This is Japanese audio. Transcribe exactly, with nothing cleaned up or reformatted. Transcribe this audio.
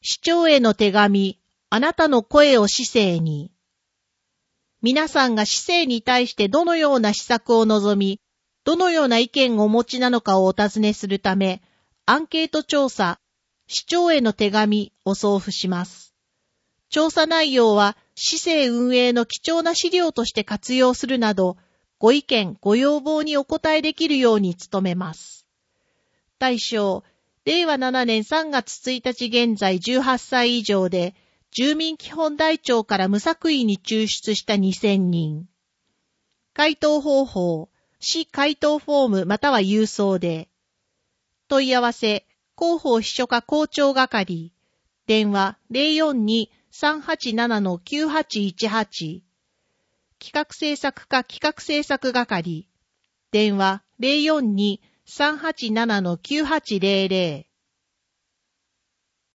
市長への手紙、あなたの声を市政に。皆さんが市政に対してどのような施策を望み、どのような意見をお持ちなのかをお尋ねするため、アンケート調査、市長への手紙を送付します。調査内容は市政運営の貴重な資料として活用するなど、ご意見、ご要望にお答えできるように努めます。対象、れいわななねんさんがつついたち現在じゅうはっさい以上で、住民基本台帳から無作為に抽出したにせんにん。回答方法、市回答フォームまたは郵送で。問い合わせ、広報秘書課校長係。電話 ゼロよんに さんはちなな きゅうはちいちはち。企画制作課企画制作係。電話 ゼロよんに さんはちなな きゅうはちゼロゼロ。